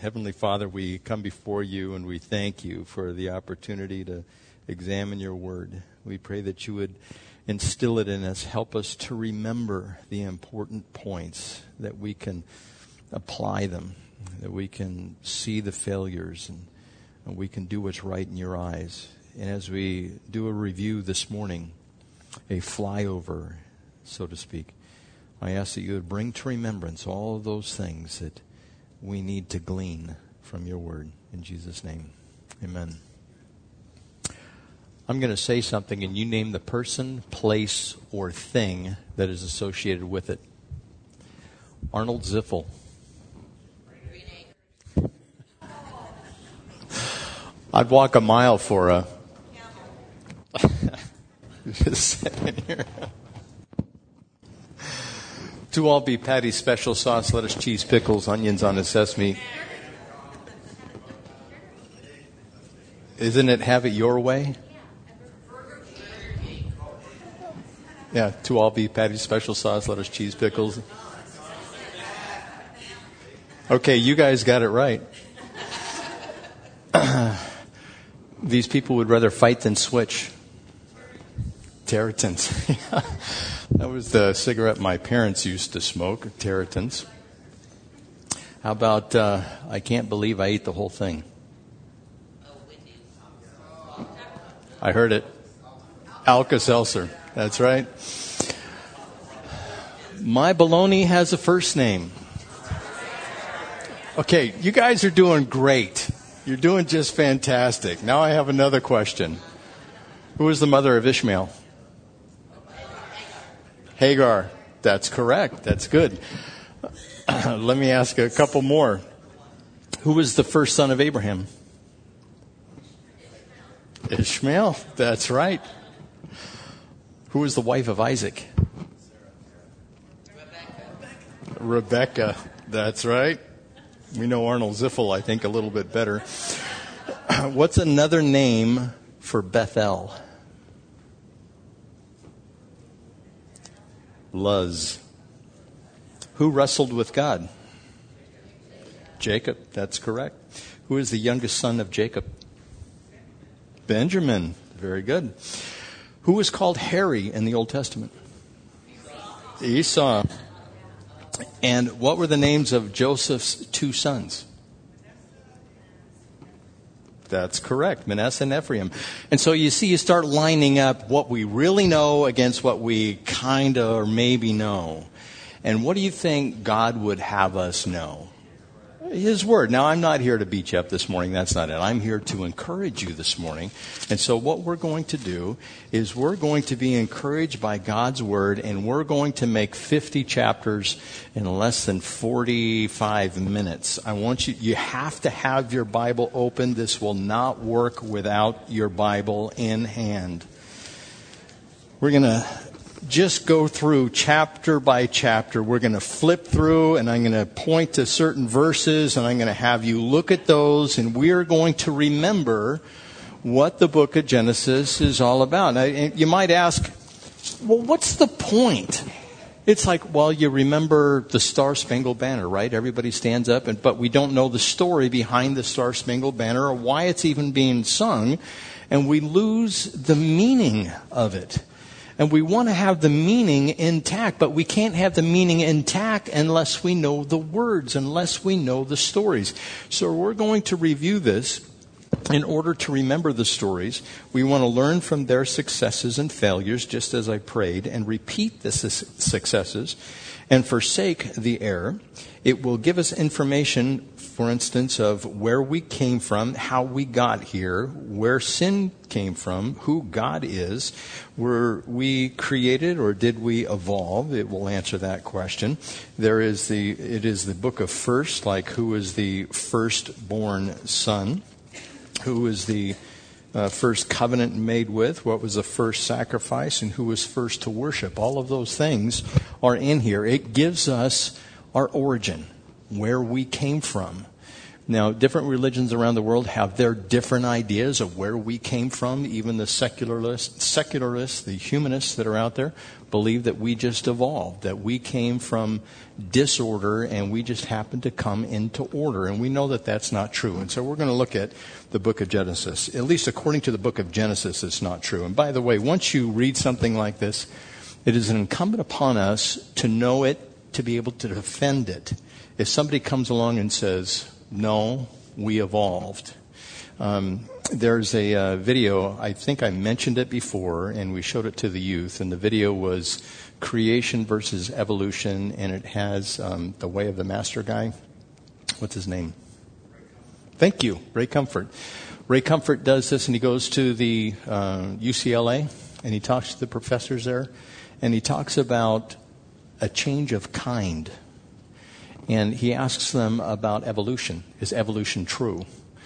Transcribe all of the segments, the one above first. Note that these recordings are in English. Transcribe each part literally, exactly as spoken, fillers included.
Heavenly Father, we come before you and we thank you for the opportunity to examine your word. We pray that you would instill it in us, help us to remember the important points, that we can apply them, that we can see the failures, and, and we can do what's right in your eyes. And as we do a review this morning, a flyover, so to speak, I ask that you would bring to remembrance all of those things that we need to glean from your word. In Jesus' name, amen. I'm going to say something, and you name the person, place, or thing that is associated with it. Arnold Ziffel. I'd walk a mile for a... Just sitting here. To all be patty, special sauce, lettuce, cheese, pickles, onions on a sesame. Isn't it have it your way? Yeah, to all be patty, special sauce, lettuce, cheese, pickles. Okay, you guys got it right. These people would rather fight than switch. Territons. That was the cigarette my parents used to smoke, Territons. How about, uh, I can't believe I ate the whole thing. I heard it. Alka-Seltzer. That's right. My baloney has a first name. Okay, you guys are doing great. You're doing just fantastic. Now I have another question. Who is the mother of Ishmael? Hagar. That's correct. That's good. Let me ask a couple more. Who was the first son of Abraham? Ishmael. That's right. Who was the wife of Isaac? Rebecca. Rebecca. That's right. We know Arnold Ziffel, I think, a little bit better. What's another name for Bethel? Luz. Who wrestled with God? Jacob. That's correct. Who is the youngest son of Jacob? Benjamin. Very good. Who is called Harry in the Old Testament? Esau. Esau. And what were the names of Joseph's two sons? That's correct. Manasseh and Ephraim. And so you see, you start lining up what we really know against what we kind of or maybe know. And what do you think God would have us know? His word. Now, I'm not here to beat you up this morning. That's not it. I'm here to encourage you this morning. And so what we're going to do is we're going to be encouraged by God's word, and we're going to make fifty chapters in less than forty-five minutes. I want you, you have to have your Bible open. This will not work without your Bible in hand. We're going to just go through chapter by chapter. We're going to flip through, and I'm going to point to certain verses, and I'm going to have you look at those, and we are going to remember what the book of Genesis is all about. Now, you might ask, well, what's the point? It's like, well, you remember the Star-Spangled Banner, right? Everybody stands up, and but we don't know the story behind the Star-Spangled Banner or why it's even being sung, and we lose the meaning of it. And we want to have the meaning intact, but we can't have the meaning intact unless we know the words, unless we know the stories. So we're going to review this in order to remember the stories. We want to learn from their successes and failures, just as I prayed, and repeat the su- successes and forsake the error. It will give us information, for instance, of where we came from, how we got here, where sin came from, who God is. Were we created or did we evolve? It will answer that question. There is the, it is the book of first, like who is the firstborn son? Who is the uh, first covenant made with? What was the first sacrifice? And who was first to worship? All of those things are in here. It gives us our origin, where we came from. Now, different religions around the world have their different ideas of where we came from. Even the secularists, secularists, the humanists that are out there, believe that we just evolved, that we came from disorder and we just happened to come into order. And we know that that's not true. And so we're going to look at the book of Genesis. At least according to the book of Genesis, it's not true. And by the way, once you read something like this, it is incumbent upon us to know it, to be able to defend it. If somebody comes along and says, no, we evolved. Um, there's a uh, video, I think I mentioned it before, and we showed it to the youth, and the video was creation versus evolution, and it has um, the Way of the Master guy. What's his name? Thank you, Ray Comfort. Ray Comfort does this, and he goes to the uh, U C L A, and he talks to the professors there, and he talks about a change of kind. And he asks them about evolution. Is evolution true?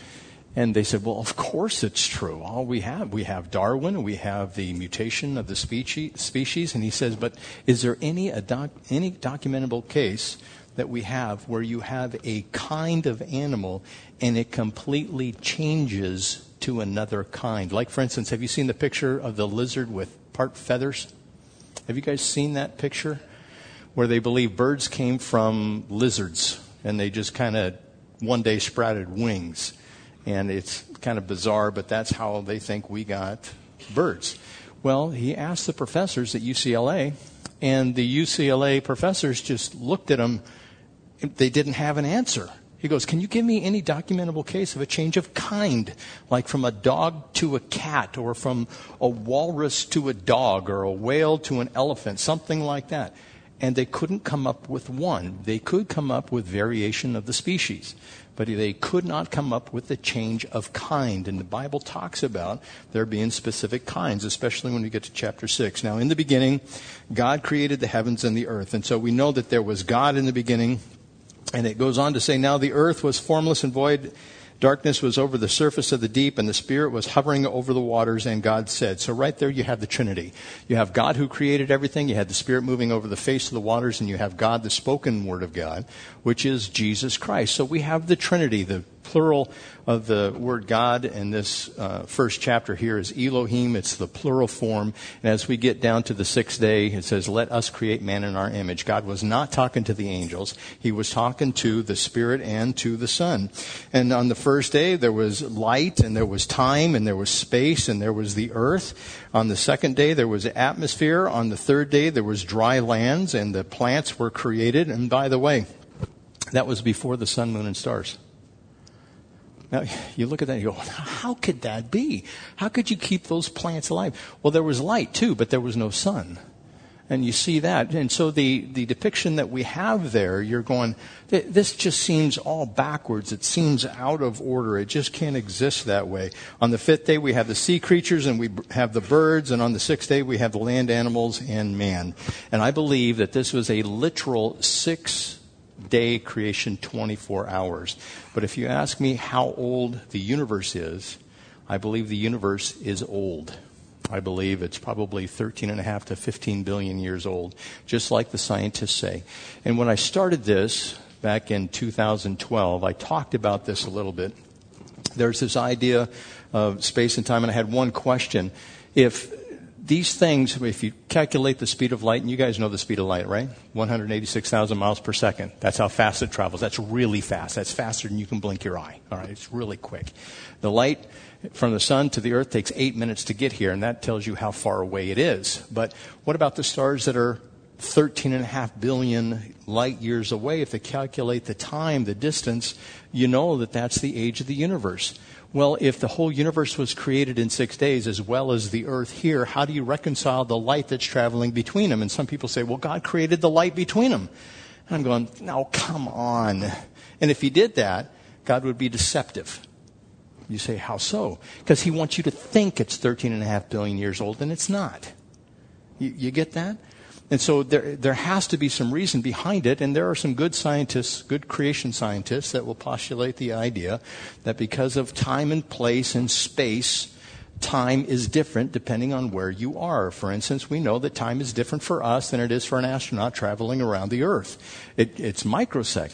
And they said, well, of course it's true. All we have, we have Darwin, we have the mutation of the species. species. And he says, but is there any, a doc, any documentable case that we have where you have a kind of animal and it completely changes to another kind? Like, for instance, have you seen the picture of the lizard with part feathers? Have you guys seen that picture? Where they believe birds came from lizards, and they just kind of one day sprouted wings. And it's kind of bizarre, but that's how they think we got birds. Well, he asked the professors at U C L A, and the U C L A professors just looked at him. They didn't have an answer. He goes, can you give me any documentable case of a change of kind, like from a dog to a cat, or from a walrus to a dog, or a whale to an elephant, something like that? And they couldn't come up with one. They could come up with variation of the species, but they could not come up with the change of kind. And the Bible talks about there being specific kinds, especially when we get to chapter six. Now, in the beginning, God created the heavens and the earth. And so we know that there was God in the beginning. And it goes on to say, now the earth was formless and void. Darkness was over the surface of the deep, and the Spirit was hovering over the waters, and God said. So right there you have the Trinity. You have God who created everything, you have the Spirit moving over the face of the waters, and you have God, the spoken word of God, which is Jesus Christ. So we have the Trinity. The plural of the word God in this uh, first chapter here is Elohim. It's the plural form. And as we get down to the sixth day, it says, let us create man in our image. God was not talking to the angels. He was talking to the Spirit and to the Son. And on the first day, there was light, and there was time, and there was space, and there was the earth. On the second day, there was atmosphere. On the third day, there was dry lands, and the plants were created. And by the way, that was before the sun, moon, and stars. Now, you look at that and you go, how could that be? How could you keep those plants alive? Well, there was light too, but there was no sun. And you see that. And so the, the depiction that we have there, you're going, this just seems all backwards. It seems out of order. It just can't exist that way. On the fifth day, we have the sea creatures and we have the birds. And on the sixth day, we have the land animals and man. And I believe that this was a literal six day creation, twenty-four hours. But if you ask me how old the universe is, I believe the universe is old. I believe it's probably thirteen and a half to fifteen billion years old, just like the scientists say. And when I started this back in two thousand twelve, I talked about this a little bit. There's this idea of space and time, and I had one question. If these things, if you calculate the speed of light, and you guys know the speed of light, right? one hundred eighty-six thousand miles per second. That's how fast it travels. That's really fast. That's faster than you can blink your eye. All right, it's really quick. The light from the sun to the earth takes eight minutes to get here, and that tells you how far away it is. But what about the stars that are thirteen and a half billion light years away? If they calculate the time, the distance, you know that that's the age of the universe. Well, if the whole universe was created in six days as well as the earth here, how do you reconcile the light that's traveling between them? And some people say, well, God created the light between them. And I'm going, no, come on. And if he did that, God would be deceptive. You say, how so? Because he wants you to think it's thirteen and a half billion years old, and it's not. You, you get that? And so there there has to be some reason behind it, and there are some good scientists, good creation scientists, that will postulate the idea that because of time and place and space, time is different depending on where you are. For instance, we know that time is different for us than it is for an astronaut traveling around the Earth. It, it's microseconds,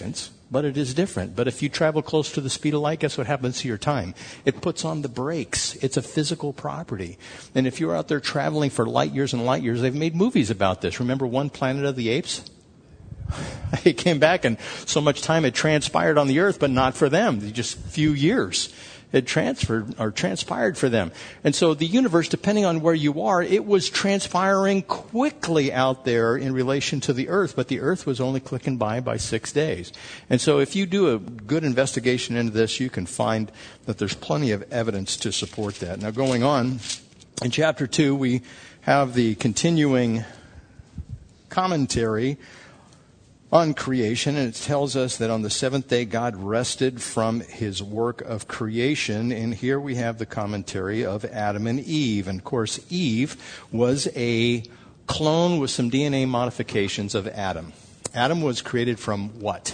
but it is different. But if you travel close to the speed of light, guess what happens to your time? It puts on the brakes. It's a physical property. And if you're out there traveling for light years and light years, they've made movies about this. Remember One Planet of the Apes? He came back and so much time had transpired on the earth, but not for them. Just a few years had transferred or transpired for them. And so the universe, depending on where you are, it was transpiring quickly out there in relation to the earth, but the earth was only clicking by by six days. And so if you do a good investigation into this, you can find that there's plenty of evidence to support that. Now going on, in chapter two, we have the continuing commentary on creation, and it tells us that on the seventh day God rested from his work of creation, and here we have the commentary of Adam and Eve. And of course, Eve was a clone with some D N A modifications of Adam. Adam was created from what?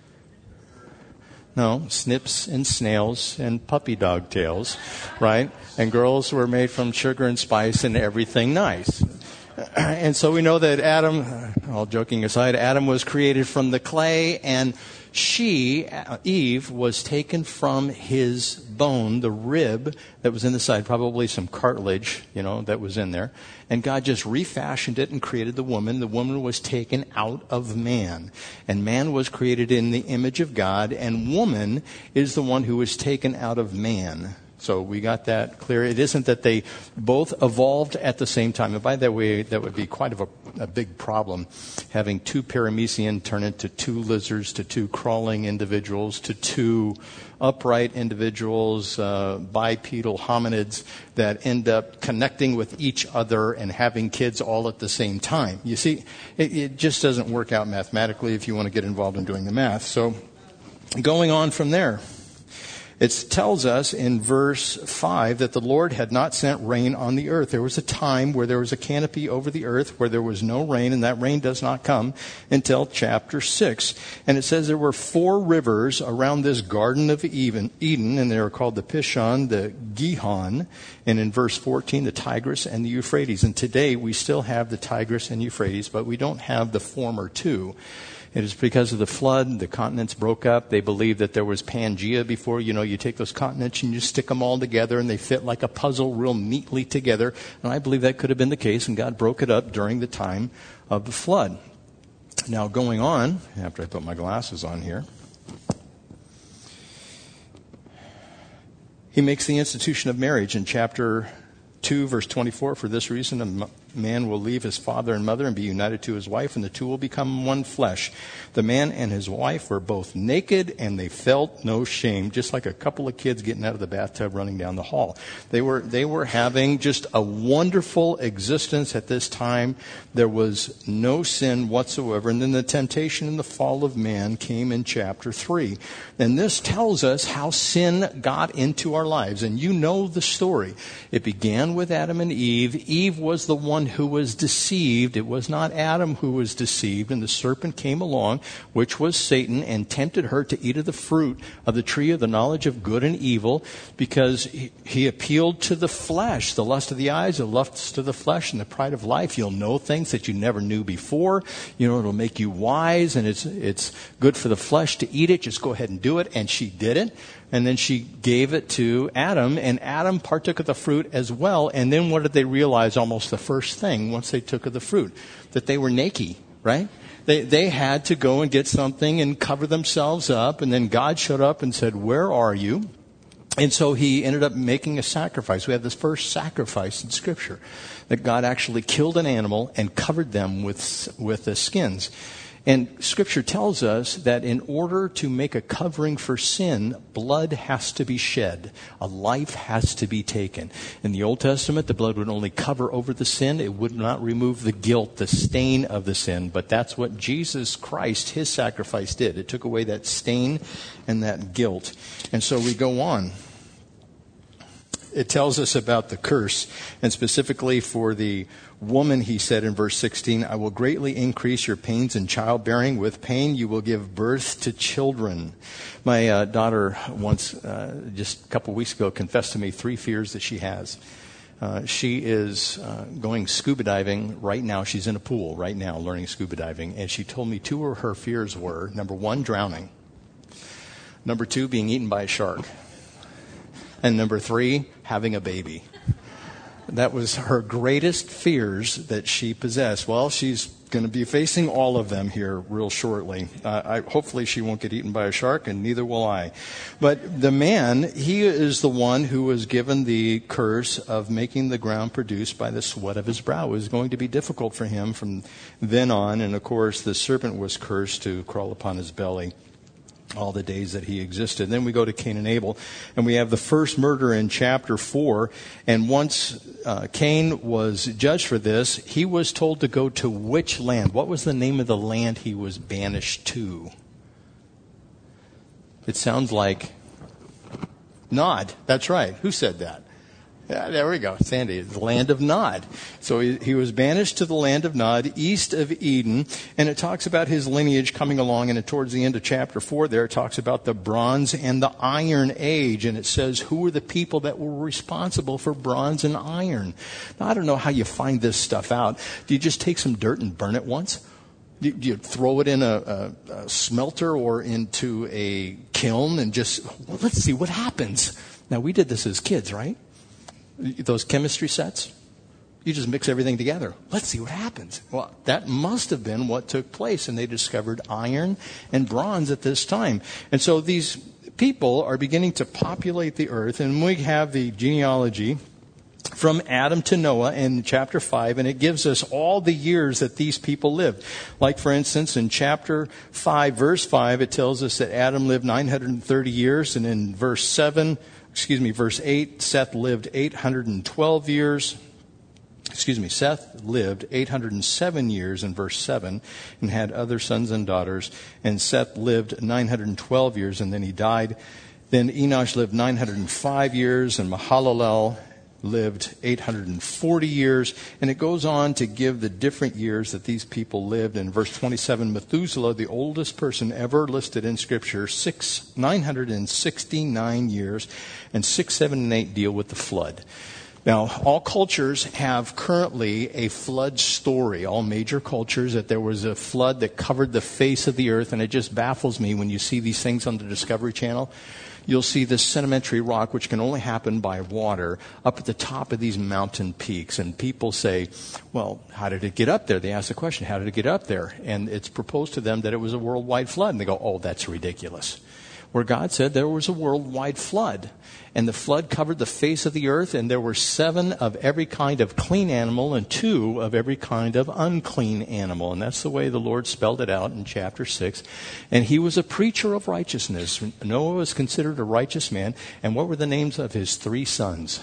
No, snips and snails and puppy dog tails, right? And girls were made from sugar and spice and everything nice. And so we know that Adam, all joking aside, Adam was created from the clay, and she, Eve, was taken from his bone, the rib that was in the side, probably some cartilage, you know, that was in there. And God just refashioned it and created the woman. The woman was taken out of man. And man was created in the image of God, and woman is the one who was taken out of man. So we got that clear. It isn't that they both evolved at the same time. And by that way, that would be quite of a, a big problem, having two paramecium turn into two lizards, to two crawling individuals, to two upright individuals, uh, bipedal hominids that end up connecting with each other and having kids all at the same time. You see, it, it just doesn't work out mathematically if you want to get involved in doing the math. So going on from there. It tells us in verse five that the Lord had not sent rain on the earth. There was a time where there was a canopy over the earth where there was no rain, and that rain does not come until chapter six. And it says there were four rivers around this Garden of Eden, and they were called the Pishon, the Gihon, and in verse fourteen, the Tigris and the Euphrates. And today we still have the Tigris and Euphrates, but we don't have the former two. It is because of the flood, the continents broke up. They believed that there was Pangea before. You know, you take those continents and you stick them all together and they fit like a puzzle real neatly together. And I believe that could have been the case, and God broke it up during the time of the flood. Now going on, after I put my glasses on here, he makes the institution of marriage in chapter two, verse twenty-four. For this reason, a man will leave his father and mother and be united to his wife, and the two will become one flesh. The man and his wife were both naked, and they felt no shame, just like a couple of kids getting out of the bathtub running down the hall. They were they were having just a wonderful existence at this time. There was no sin whatsoever. And then the temptation and the fall of man came in chapter three. And this tells us how sin got into our lives. And you know the story. It began with Adam and Eve. Eve was the one who was deceived. It was not Adam who was deceived. And the serpent came along, which was Satan, and tempted her to eat of the fruit of the tree of the knowledge of good and evil, because he, he appealed to the flesh, the lust of the eyes, the lust of the flesh, and the pride of life. You'll know things that you never knew before. You know, it'll make you wise, and it's it's good for the flesh to eat it. Just go ahead and do it. And she did it. And then she gave it to Adam, and Adam partook of the fruit as well. And then what did they realize almost the first thing once they took of the fruit? That they were naked, right? They they had to go and get something and cover themselves up. And then God showed up and said, "Where are you?" And so he ended up making a sacrifice. We have this first sacrifice in Scripture, that God actually killed an animal and covered them with with the skins. And Scripture tells us that in order to make a covering for sin, blood has to be shed. A life has to be taken. In the Old Testament, the blood would only cover over the sin. It would not remove the guilt, the stain of the sin. But that's what Jesus Christ, his sacrifice, did. It took away that stain and that guilt. And so we go on. It tells us about the curse, and specifically for the woman, he said in verse sixteen, "I will greatly increase your pains in childbearing. With pain you will give birth to children." My uh, daughter once, uh, just a couple weeks ago, confessed to me three fears that she has. Uh, she is uh, going scuba diving right now. She's in a pool right now learning scuba diving. And she told me two of her fears were, number one, drowning. Number two, being eaten by a shark. And number three, having a baby. That was her greatest fears that she possessed. Well, she's going to be facing all of them here real shortly. Uh, I, hopefully she won't get eaten by a shark, and neither will I. But the man, he is the one who was given the curse of making the ground produce by the sweat of his brow. It was going to be difficult for him from then on. And, of course, the serpent was cursed to crawl upon his belly all the days that he existed. Then we go to Cain and Abel, and we have the first murder in chapter four. And once uh, Cain was judged for this, he was told to go to which land? What was the name of the land he was banished to? It sounds like Nod. That's right. Who said that? Yeah, there we go, Sandy, the land of Nod. So he, he was banished to the land of Nod, east of Eden, and it talks about his lineage coming along, and towards the end of chapter four there, it talks about the Bronze and the Iron Age, and it says who were the people that were responsible for bronze and iron. Now, I don't know how you find this stuff out. Do you just take some dirt and burn it once? Do you throw it in a, a, a smelter or into a kiln and just, well, let's see what happens. Now, we did this as kids, right? Those chemistry sets, you just mix everything together. Let's see what happens. Well, that must have been what took place, and they discovered iron and bronze at this time. And so these people are beginning to populate the earth, and we have the genealogy from Adam to Noah in chapter five, and it gives us all the years that these people lived. Like, for instance, in chapter five, verse five, it tells us that Adam lived nine hundred thirty years, and in verse seven, excuse me, verse eight, Seth lived eight hundred twelve years. Excuse me, Seth lived eight hundred seven years in verse seven and had other sons and daughters. And Seth lived nine hundred twelve years, and then he died. Then Enosh lived nine hundred five years, and Mahalalel lived eight hundred forty years. And it goes on to give the different years that these people lived. In verse twenty-seven, Methuselah, the oldest person ever listed in Scripture, six, nine hundred sixty-nine years, and six, seven, and eight deal with the flood. Now, all cultures have currently a flood story, all major cultures, that there was a flood that covered the face of the earth, and it just baffles me when you see these things on the Discovery Channel. You'll see this sedimentary rock, which can only happen by water, up at the top of these mountain peaks. And people say, well, how did it get up there? They ask the question, how did it get up there? And it's proposed to them that it was a worldwide flood. And they go, oh, that's ridiculous. Where God said there was a worldwide flood. And the flood covered the face of the earth, and there were seven of every kind of clean animal and two of every kind of unclean animal. And that's the way the Lord spelled it out in chapter six. And he was a preacher of righteousness. Noah was considered a righteous man. And what were the names of his three sons?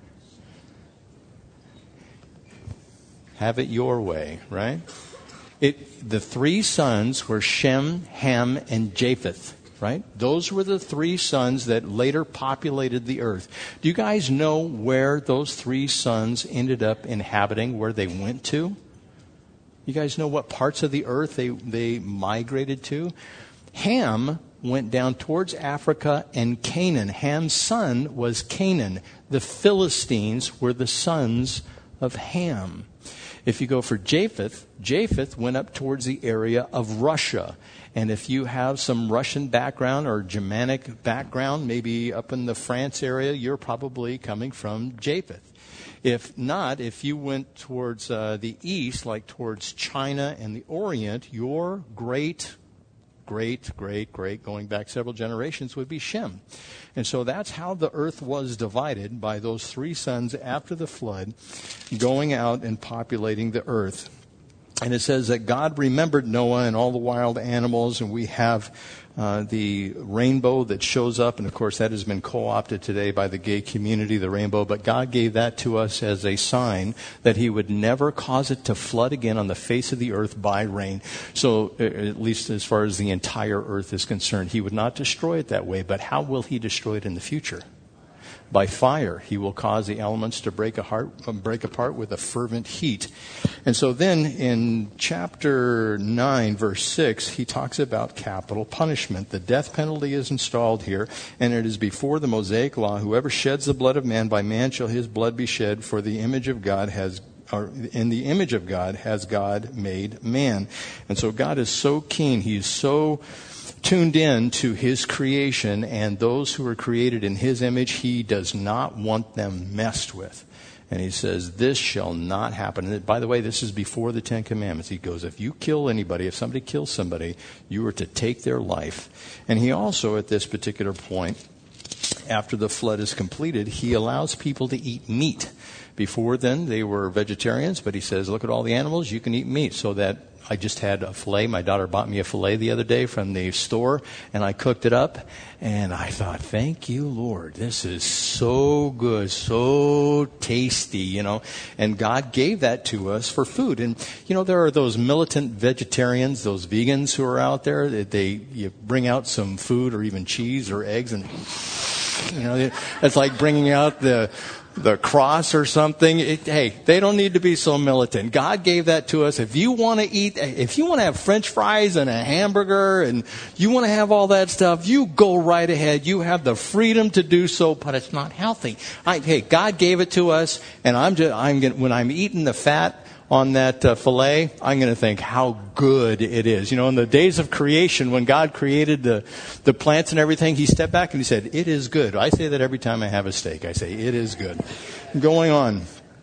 Have it your way, right? It, the three sons were Shem, Ham, and Japheth. Right? Those were the three sons that later populated the earth. Do you guys know where those three sons ended up inhabiting, where they went to? You guys know what parts of the earth they, they migrated to? Ham went down towards Africa and Canaan. Ham's son was Canaan. The Philistines were the sons of Ham. If you go for Japheth, Japheth went up towards the area of Russia. And if you have some Russian background or Germanic background, maybe up in the France area, you're probably coming from Japheth. If not, if you went towards uh, the east, like towards China and the Orient, your great, great, great, great, going back several generations, would be Shem. And so that's how the earth was divided, by those three sons after the flood going out and populating the earth. And it says that God remembered Noah and all the wild animals, and we have uh, the rainbow that shows up. And, of course, that has been co-opted today by the gay community, the rainbow. But God gave that to us as a sign that he would never cause it to flood again on the face of the earth by rain. So, at least as far as the entire earth is concerned, he would not destroy it that way. But how will he destroy it in the future? By fire. He will cause the elements to break apart, break apart with a fervent heat. And so then in chapter nine, verse six, he talks about capital punishment. The death penalty is installed here, and it is before the Mosaic law. Whoever sheds the blood of man, by man shall his blood be shed, for the image of God has or in the image of God has God made man. And so God is so keen, he's so tuned in to his creation, and those who are created in his image, he does not want them messed with. And he says, this shall not happen. And by the way, this is before the Ten Commandments. He goes, if you kill anybody, if somebody kills somebody, you are to take their life. And he also, at this particular point, after the flood is completed, he allows people to eat meat. Before then, they were vegetarians, but he says, look at all the animals, you can eat meat. So that I just had a filet. My daughter bought me a filet the other day from the store, and I cooked it up. And I thought, thank you, Lord. This is so good, so tasty, you know. And God gave that to us for food. And, you know, there are those militant vegetarians, those vegans who are out there. That they you bring out some food or even cheese or eggs, and, you know, it's like bringing out the... the cross or something. It, hey, they don't need to be so militant. God gave that to us. If you want to eat, if you want to have French fries and a hamburger and you want to have all that stuff, you go right ahead. You have the freedom to do so, but it's not healthy. I, hey, God gave it to us, and I'm just, I'm gonna, when I'm eating the fat on that uh, filet, I'm going to think how good it is. You know, in the days of creation, when God created the, the plants and everything, he stepped back and he said, it is good. I say that every time I have a steak. I say, it is good. Going on.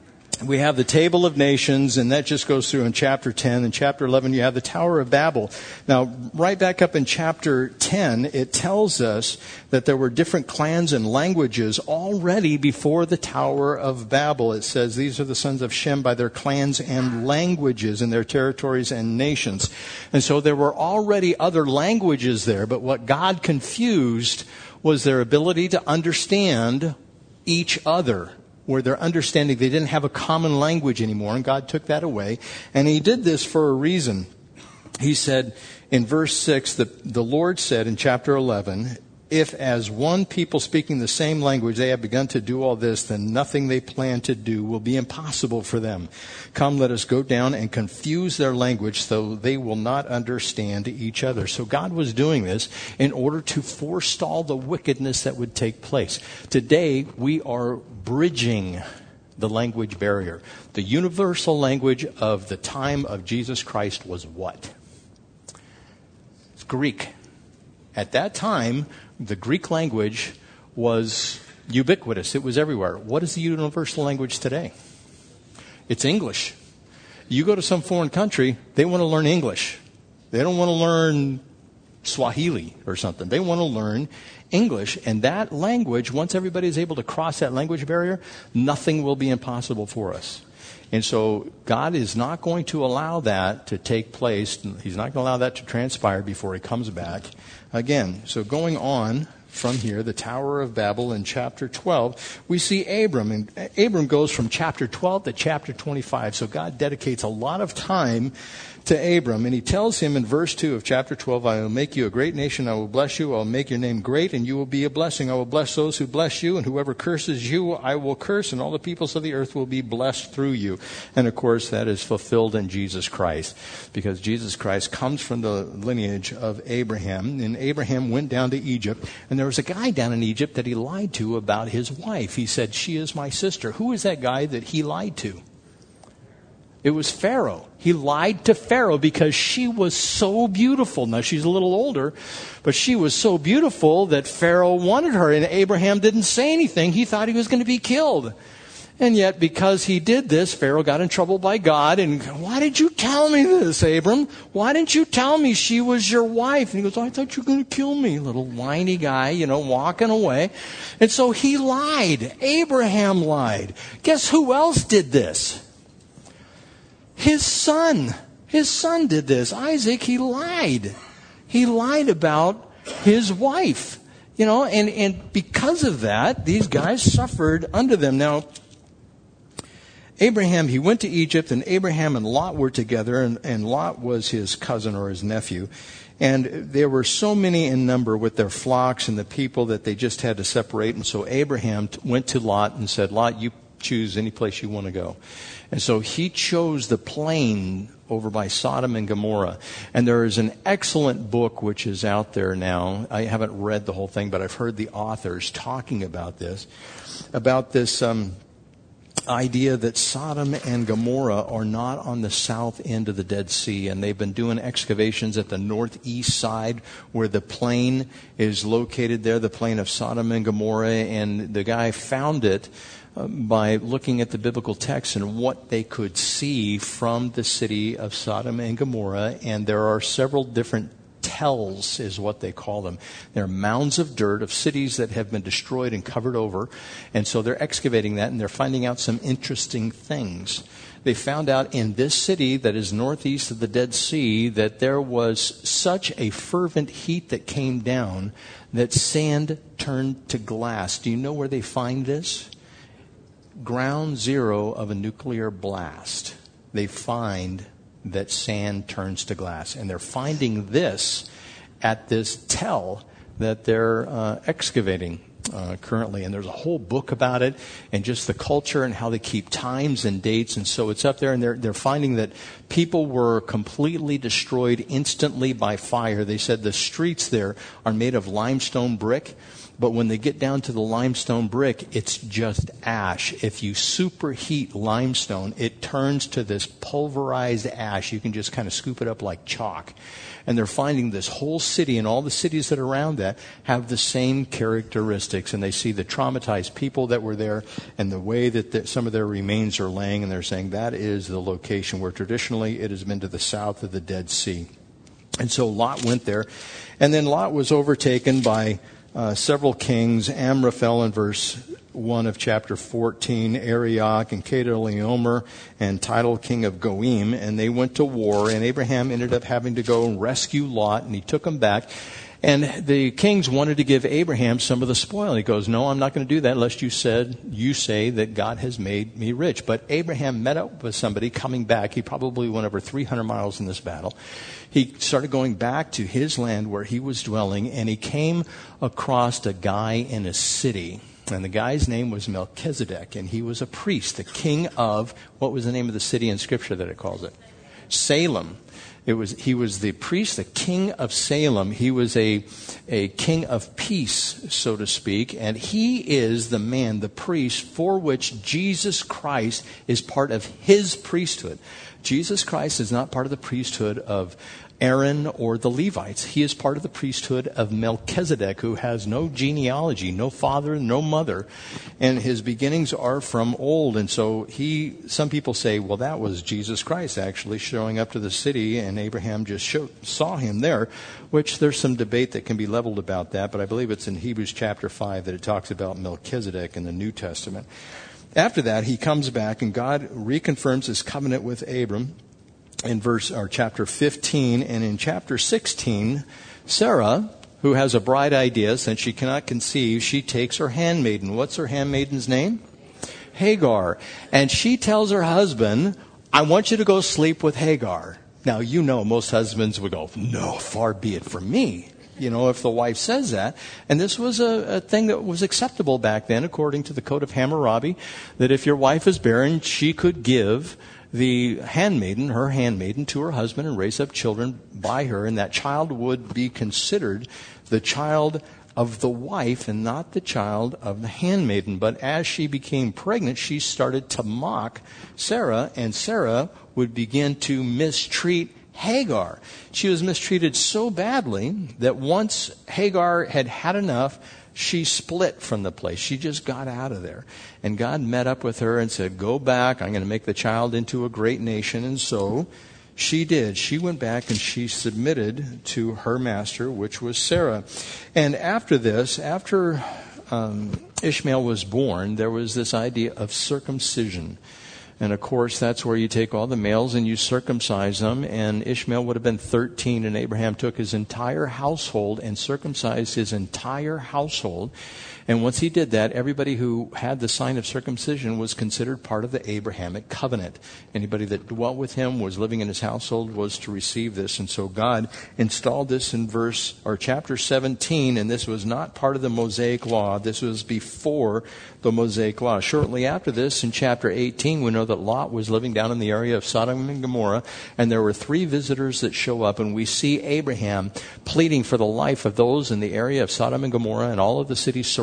We have the Table of Nations, and that just goes through in chapter ten. In chapter eleven, you have the Tower of Babel. Now, right back up in chapter ten, it tells us that there were different clans and languages already before the Tower of Babel. It says, these are the sons of Shem by their clans and languages in their territories and nations. And so there were already other languages there, but what God confused was their ability to understand each other. Where their understanding, they didn't have a common language anymore, and God took that away. And he did this for a reason. He said in verse six, the, the Lord said in chapter eleven, if as one people speaking the same language they have begun to do all this, then nothing they plan to do will be impossible for them. Come, let us go down and confuse their language so they will not understand each other. So God was doing this in order to forestall the wickedness that would take place. Today, we are bridging the language barrier. The universal language of the time of Jesus Christ was what? It's Greek. At that time, the Greek language was ubiquitous. It was everywhere. What is the universal language today? It's English. You go to some foreign country, they want to learn English. They don't want to learn Swahili or something. They want to learn English. And that language, once everybody is able to cross that language barrier, nothing will be impossible for us. And so God is not going to allow that to take place. He's not going to allow that to transpire before he comes back again. So going on from here, the Tower of Babel in chapter twelve, we see Abram. And Abram goes from chapter twelve to chapter twenty-five. So God dedicates a lot of time to Abram. And he tells him in verse two of chapter twelve, I will make you a great nation. I will bless you. I will make your name great, and you will be a blessing. I will bless those who bless you, and whoever curses you, I will curse, and all the peoples of the earth will be blessed through you. And of course, that is fulfilled in Jesus Christ, because Jesus Christ comes from the lineage of Abraham. And Abraham went down to Egypt, and there was a guy down in Egypt that he lied to about his wife. He said, she is my sister. Who is that guy that he lied to? It was Pharaoh. He lied to Pharaoh because she was so beautiful. Now, she's a little older, but she was so beautiful that Pharaoh wanted her. And Abraham didn't say anything. He thought he was going to be killed. And yet, because he did this, Pharaoh got in trouble by God. And, why did you tell me this, Abram? Why didn't you tell me she was your wife? And he goes, I thought you were going to kill me. Little whiny guy, you know, walking away. And so he lied. Abraham lied. Guess who else did this? His son. His son did this. Isaac, he lied. He lied about his wife. You know, and, and because of that, these guys suffered under them. Now, Abraham, he went to Egypt, and Abraham and Lot were together, and, and Lot was his cousin or his nephew. And there were so many in number with their flocks and the people that they just had to separate. And so Abraham went to Lot and said, Lot, you choose any place you want to go. And so he chose the plain over by Sodom and Gomorrah. And there is an excellent book which is out there now. I haven't read the whole thing, but I've heard the authors talking about this, about this um, idea that Sodom and Gomorrah are not on the south end of the Dead Sea, and they've been doing excavations at the northeast side where the plain is located there, the plain of Sodom and Gomorrah, and the guy found it uh, by looking at the biblical text and what they could see from the city of Sodom and Gomorrah, and there are several different tells is what they call them. They're mounds of dirt of cities that have been destroyed and covered over. And so they're excavating that and they're finding out some interesting things. They found out in this city that is northeast of the Dead Sea that there was such a fervent heat that came down that sand turned to glass. Do you know where they find this? Ground zero of a nuclear blast. They find that sand turns to glass. And they're finding this at this tell that they're uh, excavating uh, currently. And there's a whole book about it and just the culture and how they keep times and dates. And so it's up there, and they're, they're finding that people were completely destroyed instantly by fire. They said the streets there are made of limestone brick. But when they get down to the limestone brick, it's just ash. If you superheat limestone, it turns to this pulverized ash. You can just kind of scoop it up like chalk. And they're finding this whole city and all the cities that are around that have the same characteristics. And they see the traumatized people that were there and the way that the, some of their remains are laying. And they're saying that is the location where traditionally it has been to the south of the Dead Sea. And so Lot went there. And then Lot was overtaken by Uh, several kings. Amraphel in verse one of chapter fourteen, Arioch and Kedorlaomer and Tidal king of Goim, and they went to war, and Abraham ended up having to go and rescue Lot, and he took him back. And the kings wanted to give Abraham some of the spoil. And he goes, no, I'm not going to do that unless you said, you say that God has made me rich. But Abraham met up with somebody coming back. He probably went over three hundred miles in this battle. He started going back to his land where he was dwelling, and he came across a guy in a city. And the guy's name was Melchizedek, and he was a priest, the king of, what was the name of the city in Scripture that it calls it? Salem. It was, he was the priest, the king of Salem. He was a, a king of peace, so to speak. And he is the man, the priest, for which Jesus Christ is part of his priesthood. Jesus Christ is not part of the priesthood of Aaron or the Levites. He is part of the priesthood of Melchizedek, who has no genealogy, no father, no mother, and his beginnings are from old. And so he, some people say, well, that was Jesus Christ actually showing up to the city, and Abraham just showed, saw him there, which there's some debate that can be leveled about that, but I believe it's in Hebrews chapter five that it talks about Melchizedek in the New Testament. After that, he comes back, and God reconfirms his covenant with Abram in verse or chapter fifteen, and in chapter sixteen, Sarah, who has a bright idea since she cannot conceive, she takes her handmaiden. What's her handmaiden's name? Hagar. And she tells her husband, I want you to go sleep with Hagar. Now, you know, most husbands would go, no, far be it from me. You know, if the wife says that. And this was a, a thing that was acceptable back then, according to the Code of Hammurabi, that if your wife is barren, she could give the handmaiden, her handmaiden, to her husband and raise up children by her, and that child would be considered the child of the wife and not the child of the handmaiden. But as she became pregnant, she started to mock Sarah, and Sarah would begin to mistreat Hagar. She was mistreated so badly that once Hagar had had enough, she split from the place. She just got out of there. And God met up with her and said, go back. I'm going to make the child into a great nation. And so she did. She went back and she submitted to her master, which was Sarah. And after this, after um, Ishmael was born, there was this idea of circumcision. And of course, that's where you take all the males and you circumcise them. And Ishmael would have been thirteen, and Abraham took his entire household and circumcised his entire household. And once he did that, everybody who had the sign of circumcision was considered part of the Abrahamic covenant. Anybody that dwelt with him, was living in his household, was to receive this. And so God installed this in verse or chapter seventeen, and this was not part of the Mosaic law. This was before the Mosaic law. Shortly after this, in chapter eighteen, we know that Lot was living down in the area of Sodom and Gomorrah, and there were three visitors that show up, and we see Abraham pleading for the life of those in the area of Sodom and Gomorrah and all of the cities surrounding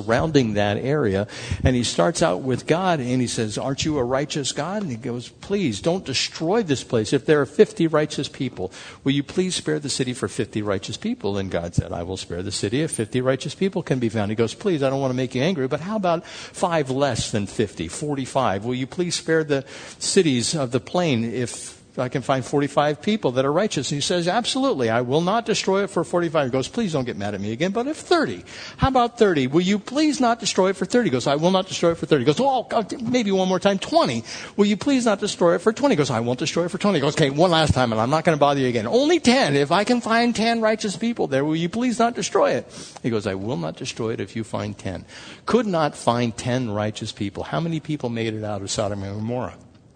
surrounding that area. And he starts out with God, and he says, aren't you a righteous God? And he goes, please, don't destroy this place. If there are fifty righteous people, will you please spare the city for fifty righteous people? And God said, I will spare the city if fifty righteous people can be found. He goes, please, I don't want to make you angry, but how about five less than fifty, forty-five? Will you please spare the cities of the plain if I can find forty-five people that are righteous? And he says, absolutely, I will not destroy it for forty-five. He goes, please don't get mad at me again, but if thirty, how about thirty? Will you please not destroy it for thirty? He goes, I will not destroy it for thirty. He goes, oh, God, maybe one more time, twenty. Will you please not destroy it for twenty? He goes, I won't destroy it for twenty. He goes, okay, one last time, and I'm not going to bother you again. Only ten. If I can find ten righteous people there, will you please not destroy it? He goes, I will not destroy it if you find ten. Could not find ten righteous people. How many people made it out of Sodom and Gomorrah?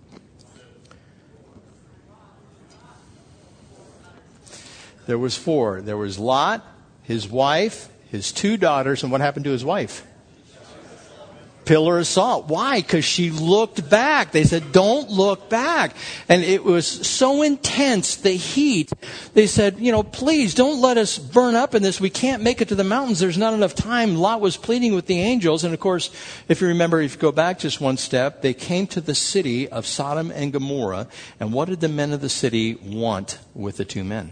There was four. There was Lot, his wife, his two daughters, and what happened to his wife? Pillar of salt. Why? Because she looked back. They said, don't look back. And it was so intense, the heat. They said, you know, please don't let us burn up in this. We can't make it to the mountains. There's not enough time. Lot was pleading with the angels. And of course, if you remember, if you go back just one step, they came to the city of Sodom and Gomorrah. And what did the men of the city want with the two men?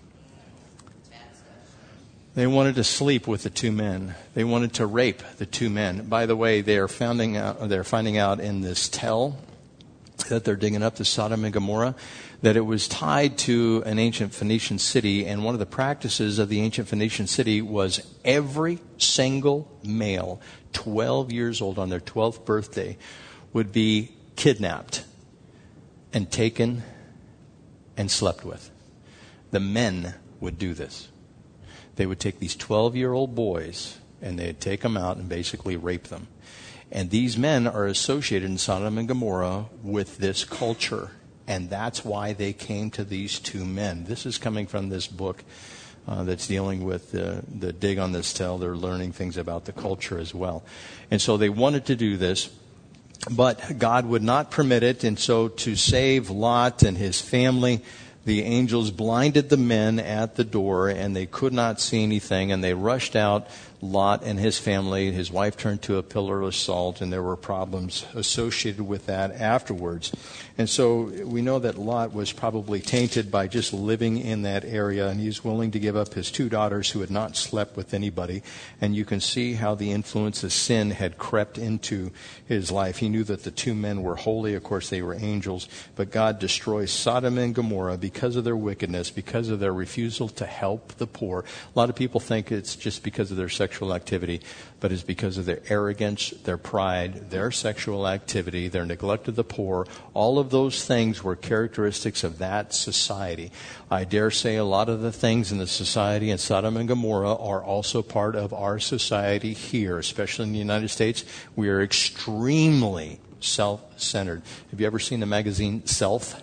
They wanted to sleep with the two men. They wanted to rape the two men. By the way, they are finding out, they're finding out in this tell that they're digging up the Sodom and Gomorrah that it was tied to an ancient Phoenician city. And one of the practices of the ancient Phoenician city was every single male, twelve years old on their twelfth birthday, would be kidnapped and taken and slept with. The men would do this. They would take these twelve-year-old boys and they'd take them out and basically rape them. And these men are associated in Sodom and Gomorrah with this culture. And that's why they came to these two men. This is coming from this book uh, that's dealing with uh, the dig on this tell. They're learning things about the culture as well. And so they wanted to do this. But God would not permit it. And so to save Lot and his family, the angels blinded the men at the door, and they could not see anything, and they rushed out Lot and his family. His wife turned to a pillar of salt, and there were problems associated with that afterwards. And so we know that Lot was probably tainted by just living in that area, and he's willing to give up his two daughters who had not slept with anybody. And you can see how the influence of sin had crept into his life. He knew that the two men were holy. Of course, they were angels. But God destroys Sodom and Gomorrah because of their wickedness, because of their refusal to help the poor. A lot of people think it's just because of their sexual activity, but it's because of their arrogance, their pride, their sexual activity, their neglect of the poor. All of those things were characteristics of that society. I dare say a lot of the things in the society in Sodom and Gomorrah are also part of our society here, especially in the United States. We are extremely self-centered. Have you ever seen the magazine Self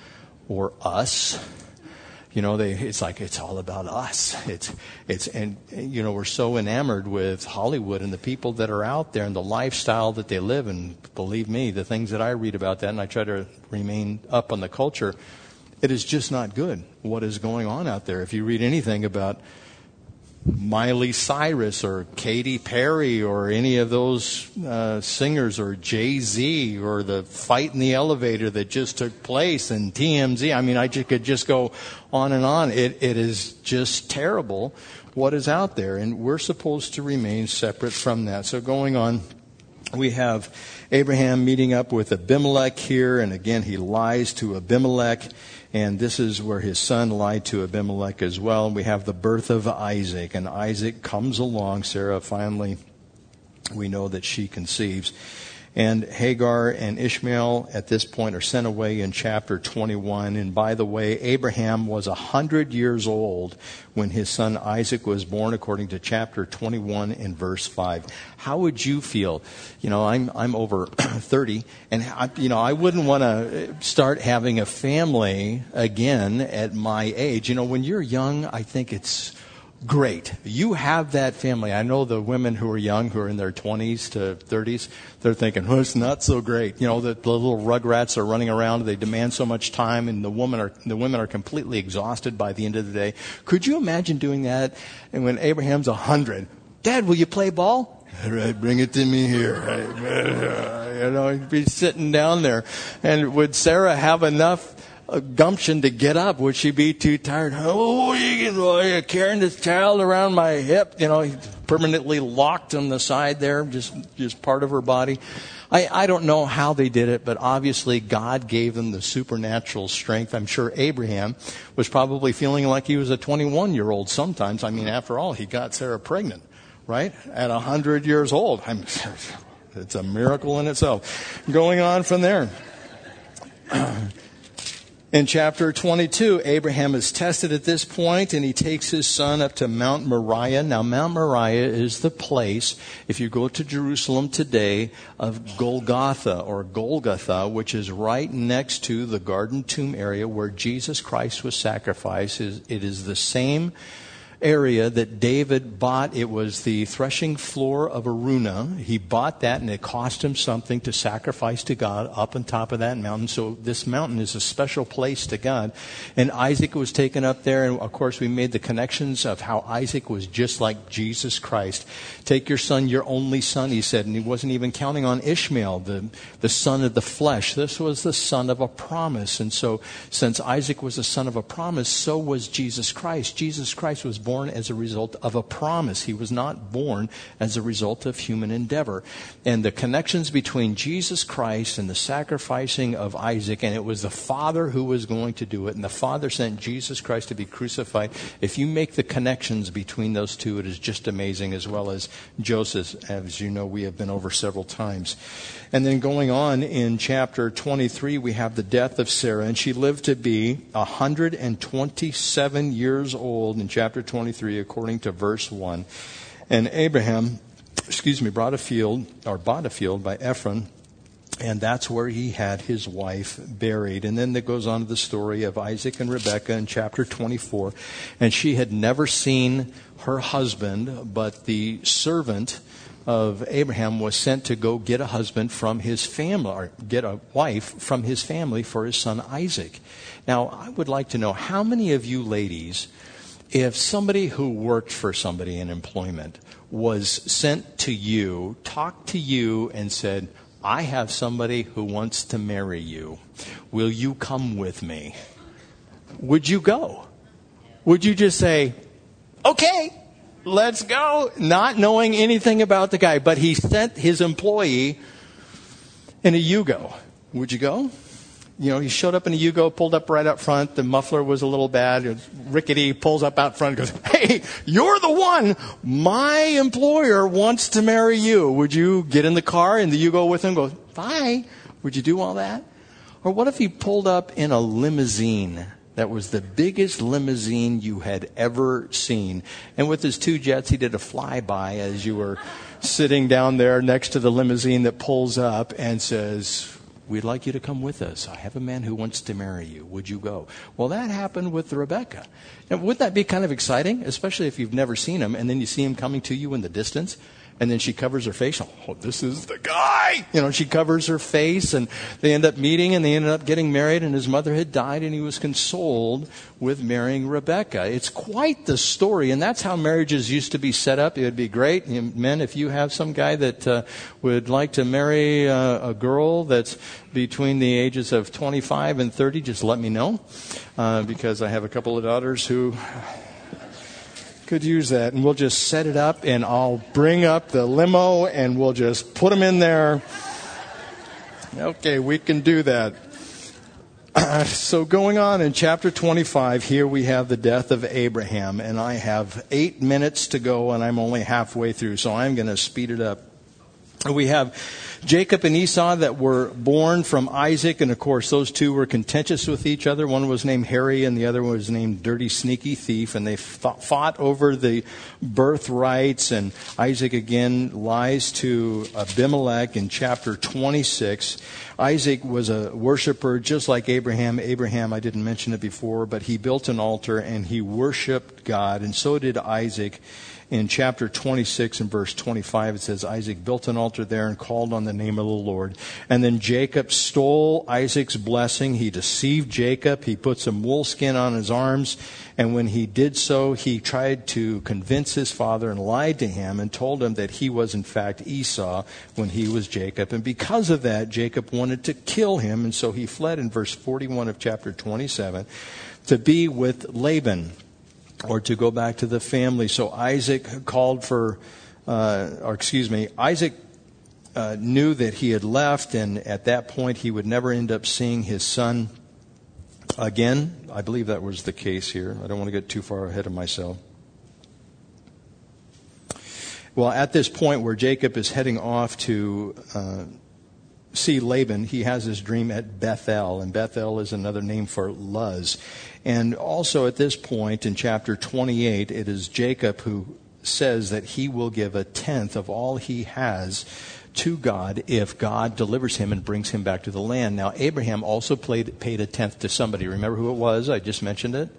or Us? You know, they, it's like, it's all about us. It's, it's, and, you know, we're so enamored with Hollywood and the people that are out there and the lifestyle that they live. And believe me, the things that I read about that, and I try to remain up on the culture, it is just not good what is going on out there. If you read anything about Miley Cyrus or Katy Perry or any of those uh, singers, or Jay-Z, or the fight in the elevator that just took place in T M Z. I mean, I just could just go on and on. It, it is just terrible what is out there, and we're supposed to remain separate from that. So going on, we have Abraham meeting up with Abimelech here, and again, he lies to Abimelech. And this is where his son lied to Abimelech as well. We have the birth of Isaac. And Isaac comes along. Sarah finally, we know that she conceives. And Hagar and Ishmael at this point are sent away in chapter twenty-one. And by the way, Abraham was one hundred years old when his son Isaac was born, according to chapter twenty-one in verse five. How would you feel? You know, I'm I'm over thirty, and I, you know, I wouldn't want to start having a family again at my age. You know, when you're young, I think it's great. You have that family. I know the women who are young, who are in their twenties to thirties, they're thinking, well, it's not so great. You know, the, the little rugrats are running around. They demand so much time, and the women are the women are completely exhausted by the end of the day. Could you imagine doing that? And when Abraham's a hundred, Dad, will you play ball? All right, bring it to me here. You know, he'd be sitting down there. And would Sarah have enough gumption to get up? Would she be too tired? Oh, you can, carrying this child around my hip. You know, he's permanently locked on the side there, just, just part of her body. I, I don't know how they did it, but obviously God gave them the supernatural strength. I'm sure Abraham was probably feeling like he was a twenty-one-year-old sometimes. I mean, after all, he got Sarah pregnant, right? At one hundred years old. I'm, it's a miracle in itself. Going on from there. In chapter twenty-two, Abraham is tested at this point, and he takes his son up to Mount Moriah. Now, Mount Moriah is the place, if you go to Jerusalem today, of Golgotha, or Golgotha, which is right next to the Garden Tomb area where Jesus Christ was sacrificed. It is the same area that David bought. It was the threshing floor of Araunah. He bought that, and it cost him something to sacrifice to God up on top of that mountain. So this mountain is a special place to God. And Isaac was taken up there, and of course we made the connections of how Isaac was just like Jesus Christ. Take your son, your only son, he said, and he wasn't even counting on Ishmael, the, the son of the flesh. This was the son of a promise. And so since Isaac was the son of a promise, so was Jesus Christ. Jesus Christ was born as a result of a promise. He was not born as a result of human endeavor. And the connections between Jesus Christ and the sacrificing of Isaac, and it was the Father who was going to do it, and the Father sent Jesus Christ to be crucified. If you make the connections between those two, it is just amazing, as well as Joseph, as you know, we have been over several times. And then going on in chapter twenty-three, we have the death of Sarah, and she lived to be one hundred twenty-seven years old in chapter twenty-three, according to verse one. And Abraham, excuse me, brought a field, or bought a field by Ephron, and that's where he had his wife buried. And then it goes on to the story of Isaac and Rebekah in chapter twenty-four. And she had never seen her husband, but the servant of Abraham was sent to go get a husband from his family, or get a wife from his family for his son Isaac. Now, I would like to know, how many of you ladies, if somebody who worked for somebody in employment was sent to you, talked to you and said, I have somebody who wants to marry you. Will you come with me? Would you go? Would you just say, okay, let's go, not knowing anything about the guy? But he sent his employee in a Yugo. Would you go? You know, he showed up in a Yugo, pulled up right up front. The muffler was a little bad. It was rickety. Pulls up out front and goes, hey, you're the one. My employer wants to marry you. Would you get in the car in the Yugo with him and go, bye? Would you do all that? Or what if he pulled up in a limousine that was the biggest limousine you had ever seen? And with his two jets, he did a flyby as you were sitting down there next to the limousine that pulls up and says, we'd like you to come with us. I have a man who wants to marry you. Would you go? Well, that happened with Rebekah. Now, wouldn't that be kind of exciting, especially if you've never seen him, and then you see him coming to you in the distance, and then she covers her face. Oh, this is the guy! You know, she covers her face, and they end up meeting, and they ended up getting married, and his mother had died, and he was consoled with marrying Rebekah. It's quite the story, and that's how marriages used to be set up. It would be great. You know, men, if you have some guy that uh, would like to marry uh, a girl that's between the ages of twenty-five and thirty, just let me know, uh, because I have a couple of daughters who could use that, and we'll just set it up, and I'll bring up the limo, and we'll just put them in there. Okay, we can do that. Uh, so going on in chapter twenty-five, here we have the death of Abraham, and I have eight minutes to go, and I'm only halfway through, so I'm going to speed it up. We have Jacob and Esau that were born from Isaac, and of course those two were contentious with each other. One was named Harry and the other one was named Dirty Sneaky Thief, and they fought over the birthrights, and Isaac again lies to Abimelech in chapter twenty-six. Isaac was a worshiper just like Abraham. Abraham, I didn't mention it before, but he built an altar and he worshipped God, and so did Isaac. In chapter twenty-six and verse twenty-five, it says, Isaac built an altar there and called on the name of the Lord. And then Jacob stole Isaac's blessing. He deceived Jacob. He put some wool skin on his arms. And when he did so, he tried to convince his father and lied to him and told him that he was in fact Esau when he was Jacob. And because of that, Jacob wanted to kill him. And so he fled in verse forty-one of chapter twenty-seven to be with Laban, or to go back to the family. So Isaac called for, uh, or excuse me, Isaac uh, knew that he had left, and at that point he would never end up seeing his son again. I believe that was the case here. I don't want to get too far ahead of myself. Well, at this point where Jacob is heading off to uh, see Laban, he has his dream at Bethel, and Bethel is another name for Luz. And also at this point in chapter twenty-eight, it is Jacob who says that he will give a tenth of all he has to God if God delivers him and brings him back to the land. Now, Abraham also played, paid a tenth to somebody. Remember who it was? I just mentioned it.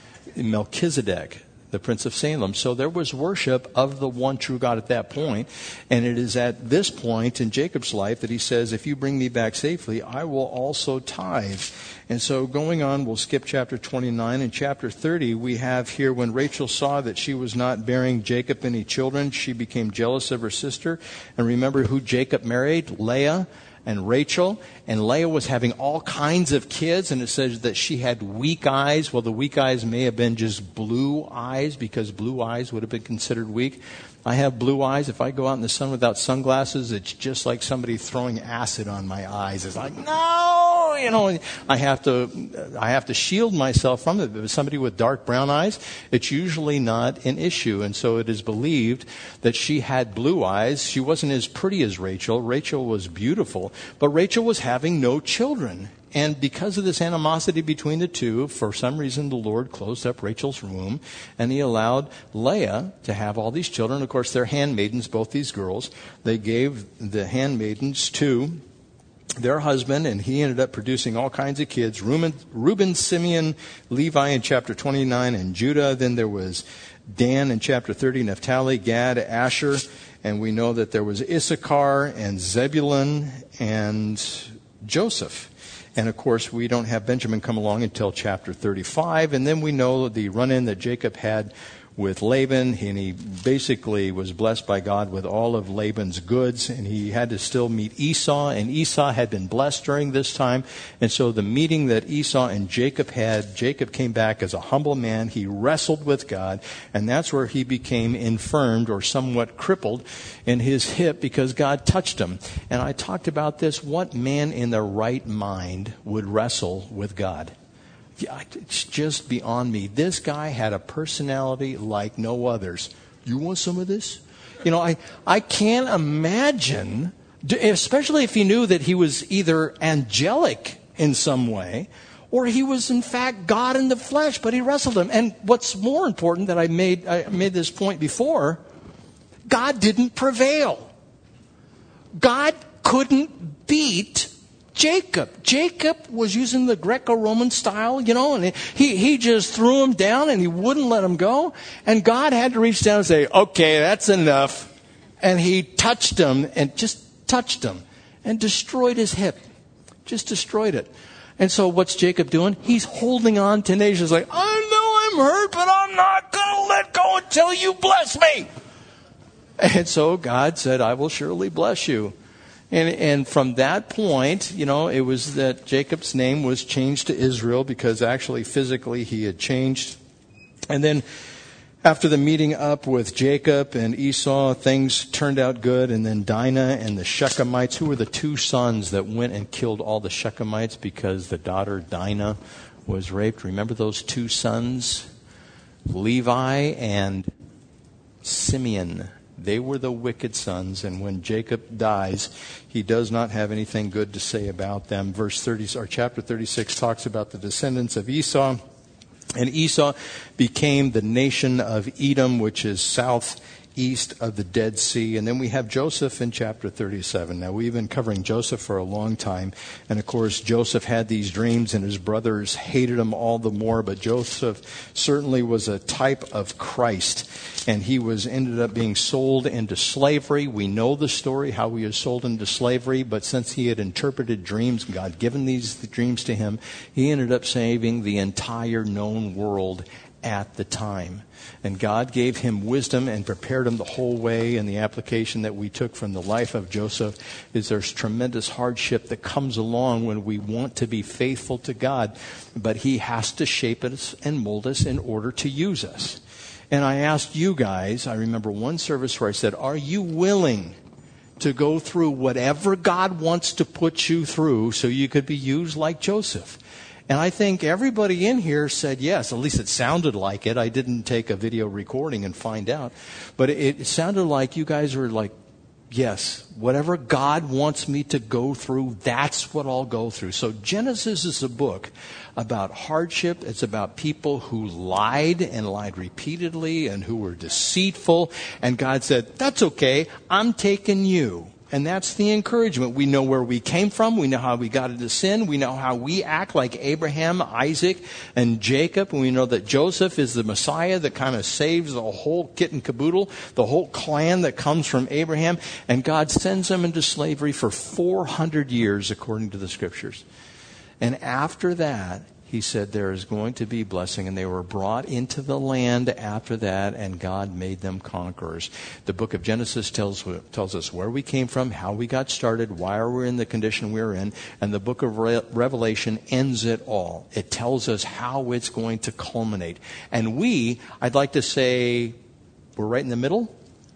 Melchizedek, the Prince of Salem. So there was worship of the one true God at that point. And it is at this point in Jacob's life that he says, if you bring me back safely, I will also tithe. And so going on, we'll skip chapter twenty-nine. In chapter thirty, we have here, when Rachel saw that she was not bearing Jacob any children, she became jealous of her sister. And remember who Jacob married? Leah and Rachel. And Leah was having all kinds of kids, and it says that she had weak eyes. Well, the weak eyes may have been just blue eyes, because blue eyes would have been considered weak. I have blue eyes. If I go out in the sun without sunglasses, it's just like somebody throwing acid on my eyes. It's like, no, you know, I have to, I have to shield myself from it. If it's somebody with dark brown eyes, it's usually not an issue. And so it is believed that she had blue eyes. She wasn't as pretty as Rachel. Rachel was beautiful, but Rachel was having no children. And because of this animosity between the two, for some reason the Lord closed up Rachel's womb, and he allowed Leah to have all these children. Of course, they're handmaidens, both these girls. They gave the handmaidens to their husband, and he ended up producing all kinds of kids. Reuben, Reuben, Simeon, Levi in chapter twenty-nine, and Judah. Then there was Dan in chapter thirty, Naphtali, Gad, Asher. And we know that there was Issachar and Zebulun and Joseph. And, of course, we don't have Benjamin come along until chapter thirty-five. And then we know the run-in that Jacob had with Laban. And he basically was blessed by God with all of Laban's goods. And he had to still meet Esau. And Esau had been blessed during this time. And so the meeting that Esau and Jacob had, Jacob came back as a humble man. He wrestled with God. And that's where he became infirmed or somewhat crippled in his hip because God touched him. And I talked about this. What man in their right mind would wrestle with God? It's just beyond me. This guy had a personality like no others. You want some of this? You know, I, I can't imagine, especially if he knew that he was either angelic in some way, or he was in fact God in the flesh, but he wrestled him. And what's more important, that I made, I made this point before, God didn't prevail. God couldn't beat Jacob. Jacob was using the Greco-Roman style, you know, and he, he just threw him down and he wouldn't let him go. And God had to reach down and say, okay, that's enough. And he touched him and just touched him and destroyed his hip. Just destroyed it. And so what's Jacob doing? He's holding on tenacious, like, I know I'm hurt, but I'm not going to let go until you bless me. And so God said, I will surely bless you. And, and from that point, you know, it was that Jacob's name was changed to Israel because actually physically he had changed. And then after the meeting up with Jacob and Esau, things turned out good. And then Dinah and the Shechemites, who were the two sons that went and killed all the Shechemites because the daughter Dinah was raped. Remember those two sons? Levi and Simeon. They were the wicked sons, and when Jacob dies, he does not have anything good to say about them. Verse thirty, or chapter thirty-six talks about the descendants of Esau. And Esau became the nation of Edom, which is southeast east of the Dead Sea. And then we have Joseph in chapter thirty-seven. Now, we've been covering Joseph for a long time. And, of course, Joseph had these dreams, and his brothers hated him all the more. But Joseph certainly was a type of Christ. And he was ended up being sold into slavery. We know the story, how he was sold into slavery. But since he had interpreted dreams, God had given these dreams to him, he ended up saving the entire known world at the time. And God gave him wisdom and prepared him the whole way. And the application that we took from the life of Joseph is there's tremendous hardship that comes along when we want to be faithful to God. But he has to shape us and mold us in order to use us. And I asked you guys, I remember one service where I said, are you willing to go through whatever God wants to put you through so you could be used like Joseph? And I think everybody in here said yes. At least it sounded like it. I didn't take a video recording and find out. But it, it sounded like you guys were like, yes, whatever God wants me to go through, that's what I'll go through. So Genesis is a book about hardship. It's about people who lied and lied repeatedly and who were deceitful. And God said, that's okay. I'm taking you. And that's the encouragement. We know where we came from. We know how we got into sin. We know how we act like Abraham, Isaac, and Jacob. And we know that Joseph is the Messiah that kind of saves the whole kit and caboodle, the whole clan that comes from Abraham. And God sends them into slavery for four hundred years, according to the Scriptures. And after that, he said there is going to be blessing, and they were brought into the land after that, and God made them conquerors. The book of Genesis tells tells us where we came from, how we got started, why are we in the condition we're in, and the book of Re- Revelation ends it all. It tells us how it's going to culminate. And we, I'd like to say, we're right in the middle?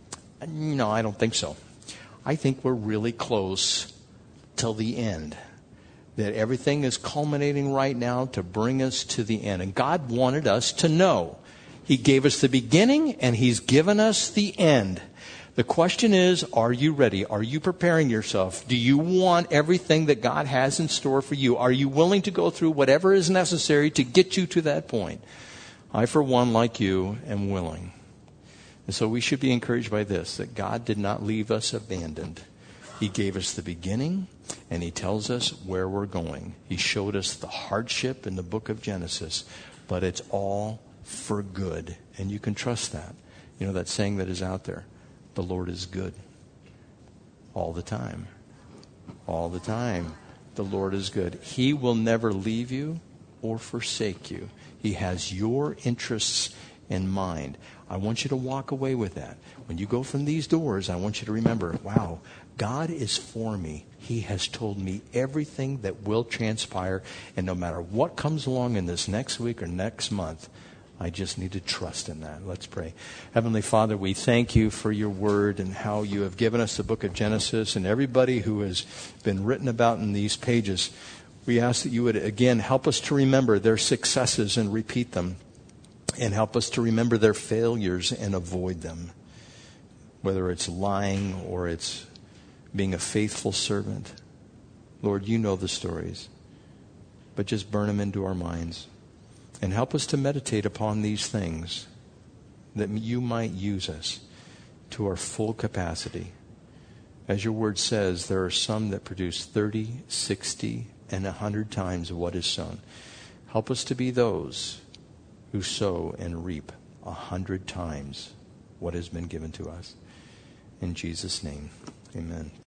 No, I don't think so. I think we're really close till the end. That everything is culminating right now to bring us to the end. And God wanted us to know. He gave us the beginning, and He's given us the end. The question is, are you ready? Are you preparing yourself? Do you want everything that God has in store for you? Are you willing to go through whatever is necessary to get you to that point? I, for one, like you, am willing. And so we should be encouraged by this, that God did not leave us abandoned. He gave us the beginning, and He tells us where we're going. He showed us the hardship in the book of Genesis, but it's all for good. And you can trust that. You know that saying that is out there, the Lord is good. All the time. All the time. The Lord is good. He will never leave you or forsake you. He has your interests in mind. I want you to walk away with that. When you go from these doors, I want you to remember, wow, God is for me. He has told me everything that will transpire. And no matter what comes along in this next week or next month, I just need to trust in that. Let's pray. Heavenly Father, we thank you for your word and how you have given us the book of Genesis and everybody who has been written about in these pages. We ask that you would, again, help us to remember their successes and repeat them. And help us to remember their failures and avoid them. Whether it's lying or it's being a faithful servant. Lord, you know the stories. But just burn them into our minds. And help us to meditate upon these things, that you might use us to our full capacity. As your word says, there are some that produce thirty, sixty, and a hundred times what is sown. Help us to be those who sow and reap a hundred times what has been given to us. In Jesus' name, amen.